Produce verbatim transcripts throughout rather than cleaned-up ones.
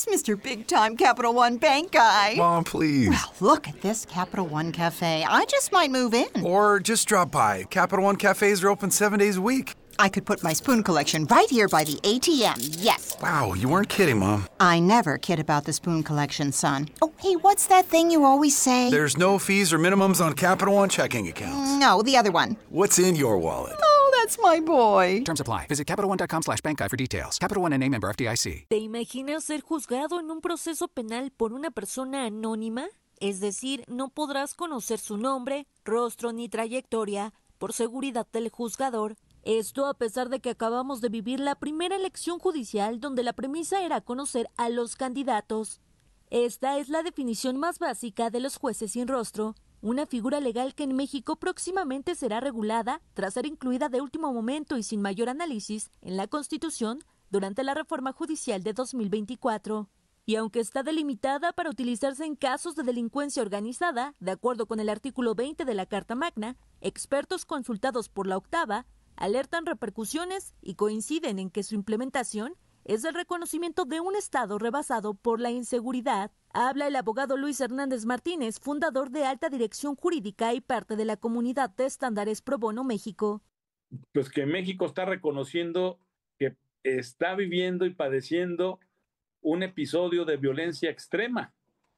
is Mister Big Time Capital One Bank guy. Mom, please. Well, look at this Capital One Cafe. I just might move in. Or just drop by. Capital One cafes are open seven days a week. I could put my spoon collection right here by the A T M, yes. Wow, you weren't kidding, Mom. I never kid about the spoon collection, son. Oh, hey, what's that thing you always say? There's no fees or minimums on Capital One checking accounts. No, the other one. What's in your wallet? Oh, that's my boy. Terms apply. Visit CapitalOne.com slash bank guide for details. Capital One N A member F D I C. ¿Te imaginas ser juzgado en un proceso penal por una persona anónima? Es decir, no podrás conocer su nombre, rostro ni trayectoria por seguridad del juzgador. Esto a pesar de que acabamos de vivir la primera elección judicial donde la premisa era conocer a los candidatos. Esta es la definición más básica de los jueces sin rostro, una figura legal que en México próximamente será regulada tras ser incluida de último momento y sin mayor análisis en la Constitución durante la reforma judicial de dos mil veinticuatro. Y aunque está delimitada para utilizarse en casos de delincuencia organizada, de acuerdo con el artículo veinte de la Carta Magna, expertos consultados por la octava alertan repercusiones y coinciden en que su implementación es el reconocimiento de un Estado rebasado por la inseguridad. Habla el abogado Luis Hernández Martínez, fundador de Alta Dirección Jurídica y parte de la comunidad de estándares Pro Bono México. Pues que México está reconociendo que está viviendo y padeciendo un episodio de violencia extrema.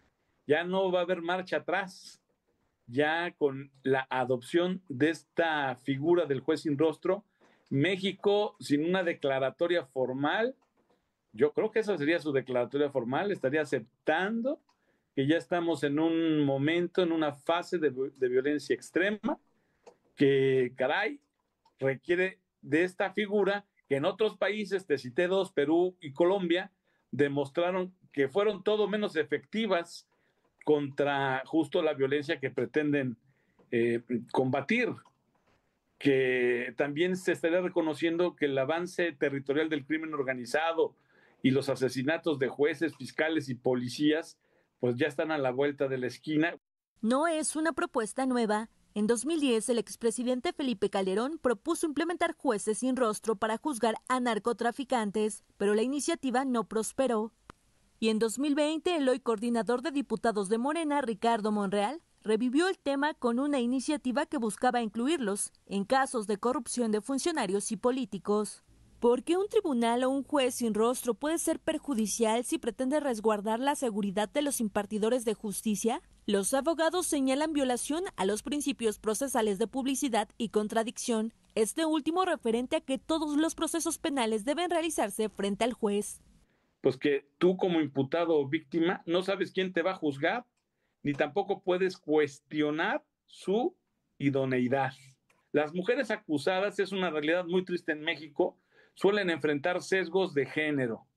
Ya no va a haber marcha atrás. Ya con la adopción de esta figura del juez sin rostro, México, sin una declaratoria formal, yo creo que esa sería su declaratoria formal, estaría aceptando que ya estamos en un momento, en una fase de, de violencia extrema, que, caray, requiere de esta figura que en otros países, te cité dos, Perú y Colombia, demostraron que fueron todo menos efectivas contra justo la violencia que pretenden eh, combatir, que también se estaría reconociendo que el avance territorial del crimen organizado y los asesinatos de jueces, fiscales y policías, pues ya están a la vuelta de la esquina. No es una propuesta nueva. En dos mil diez, el expresidente Felipe Calderón propuso implementar jueces sin rostro para juzgar a narcotraficantes, pero la iniciativa no prosperó. Y en dos mil veinte, el hoy coordinador de diputados de Morena, Ricardo Monreal, revivió el tema con una iniciativa que buscaba incluirlos en casos de corrupción de funcionarios y políticos. ¿Por qué un tribunal o un juez sin rostro puede ser perjudicial si pretende resguardar la seguridad de los impartidores de justicia? Los abogados señalan violación a los principios procesales de publicidad y contradicción, este último referente a que todos los procesos penales deben realizarse frente al juez. Pues que tú como imputado o víctima no sabes quién te va a juzgar, ni tampoco puedes cuestionar su idoneidad. Las mujeres acusadas, es una realidad muy triste en México, suelen enfrentar sesgos de género,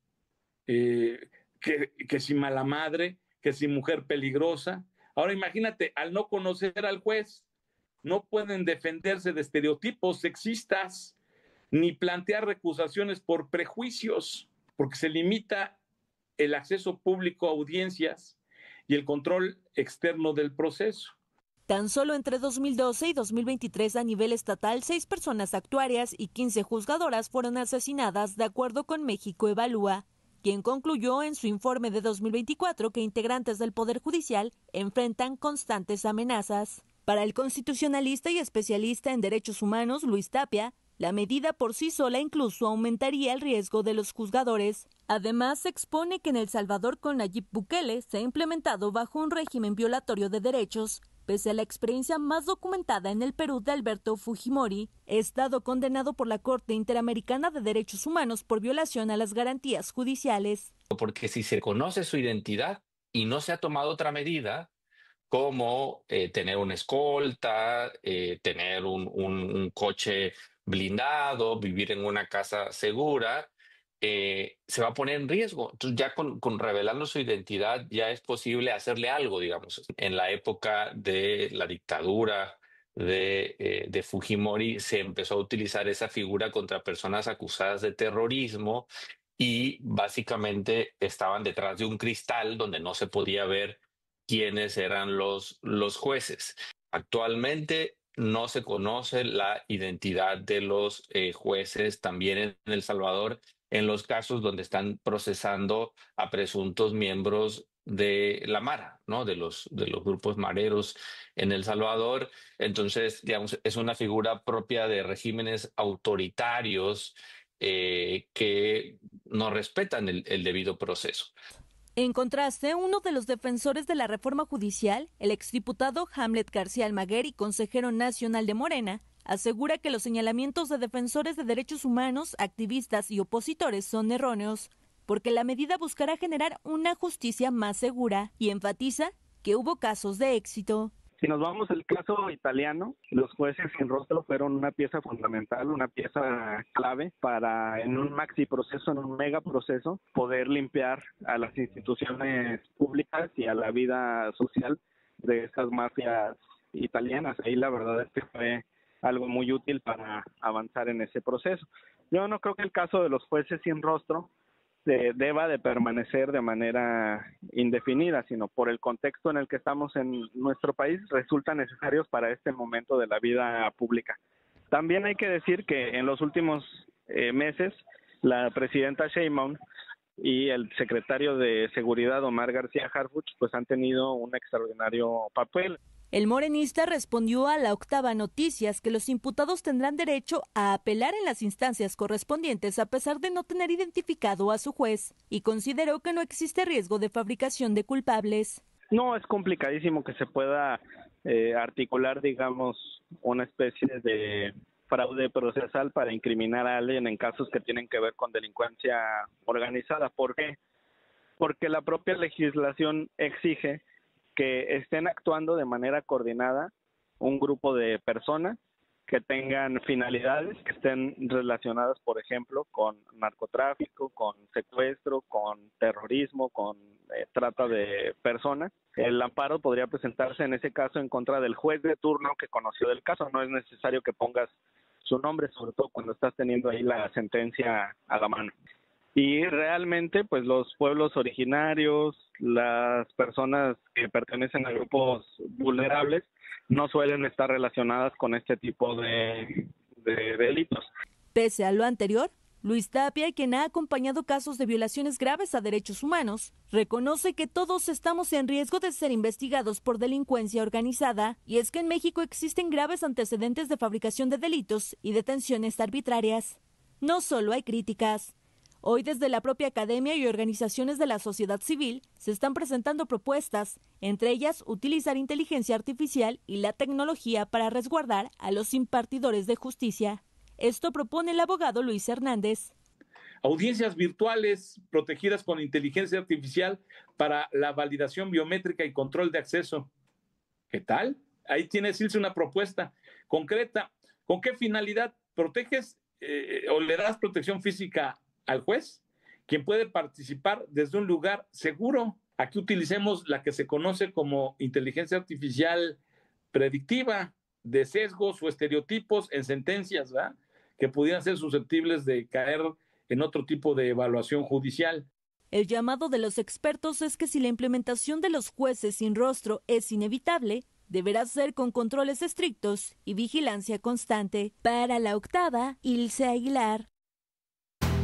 eh, que, que si mala madre, que si mujer peligrosa. Ahora imagínate, al no conocer al juez, no pueden defenderse de estereotipos sexistas, ni plantear recusaciones por prejuicios, porque se limita el acceso público a audiencias y el control externo del proceso. Tan solo entre dos mil doce y dos mil veintitrés a nivel estatal, seis personas actuarias y quince juzgadoras fueron asesinadas, de acuerdo con México Evalúa, quien concluyó en su informe de dos mil veinticuatro que integrantes del Poder Judicial enfrentan constantes amenazas. Para el constitucionalista y especialista en derechos humanos, Luis Tapia, la medida por sí sola incluso aumentaría el riesgo de los juzgadores. Además, se expone que en El Salvador con Nayib Bukele se ha implementado bajo un régimen violatorio de derechos, pese a la experiencia más documentada en el Perú de Alberto Fujimori, estado condenado por la Corte Interamericana de Derechos Humanos por violación a las garantías judiciales. Porque si se conoce su identidad y no se ha tomado otra medida, como eh, tener una escolta, eh, tener un, un, un coche blindado, vivir en una casa segura, eh, se va a poner en riesgo. Entonces ya con, con revelando su identidad ya es posible hacerle algo, digamos. En la época de la dictadura de, eh, de Fujimori se empezó a utilizar esa figura contra personas acusadas de terrorismo y básicamente estaban detrás de un cristal donde no se podía ver quiénes eran los, los jueces. Actualmente no se conoce la identidad de los eh, jueces también en El Salvador en los casos donde están procesando a presuntos miembros de la Mara, ¿no? De los, de los grupos mareros en El Salvador. Entonces, digamos, es una figura propia de regímenes autoritarios eh, que no respetan el, el debido proceso. En contraste, uno de los defensores de la reforma judicial, el exdiputado Hamlet García Almaguer y consejero nacional de Morena, asegura que los señalamientos de defensores de derechos humanos, activistas y opositores son erróneos, porque la medida buscará generar una justicia más segura y enfatiza que hubo casos de éxito. Si nos vamos al caso italiano, los jueces sin rostro fueron una pieza fundamental, una pieza clave para en un maxi proceso, en un mega proceso, poder limpiar a las instituciones públicas y a la vida social de estas mafias italianas. Ahí la verdad es que fue algo muy útil para avanzar en ese proceso. Yo no creo que el caso de los jueces sin rostro de, deba de permanecer de manera indefinida, sino por el contexto en el que estamos en nuestro país, resultan necesarios para este momento de la vida pública. También hay que decir que en los últimos eh, meses, la presidenta Sheinbaum y el secretario de Seguridad, Omar García Harfuch, pues han tenido un extraordinario papel. El morenista respondió a La Octava Noticias que los imputados tendrán derecho a apelar en las instancias correspondientes a pesar de no tener identificado a su juez y consideró que no existe riesgo de fabricación de culpables. No, es complicadísimo que se pueda eh, articular, digamos, una especie de fraude procesal para incriminar a alguien en casos que tienen que ver con delincuencia organizada. ¿Por qué? Porque la propia legislación exige que estén actuando de manera coordinada un grupo de personas que tengan finalidades, que estén relacionadas, por ejemplo, con narcotráfico, con secuestro, con terrorismo, con eh, trata de personas. El amparo podría presentarse en ese caso en contra del juez de turno que conoció del caso. No es necesario que pongas su nombre, sobre todo cuando estás teniendo ahí la sentencia a la mano. Y realmente, pues los pueblos originarios, las personas que pertenecen a grupos vulnerables, no suelen estar relacionadas con este tipo de, de delitos. Pese a lo anterior, Luis Tapia, quien ha acompañado casos de violaciones graves a derechos humanos, reconoce que todos estamos en riesgo de ser investigados por delincuencia organizada, y es que en México existen graves antecedentes de fabricación de delitos y detenciones arbitrarias. No solo hay críticas. Hoy desde la propia academia y organizaciones de la sociedad civil se están presentando propuestas, entre ellas utilizar inteligencia artificial y la tecnología para resguardar a los impartidores de justicia. Esto propone el abogado Luis Hernández. Audiencias virtuales protegidas con inteligencia artificial para la validación biométrica y control de acceso. ¿Qué tal? Ahí tienes, Ilse, una propuesta concreta. ¿Con qué finalidad proteges eh, o le das protección física al juez, quien puede participar desde un lugar seguro? Aquí utilicemos la que se conoce como inteligencia artificial predictiva de sesgos o estereotipos en sentencias, ¿verdad?, que pudieran ser susceptibles de caer en otro tipo de evaluación judicial. El llamado de los expertos es que si la implementación de los jueces sin rostro es inevitable, deberá ser con controles estrictos y vigilancia constante. Para La Octava, Ilse Aguilar.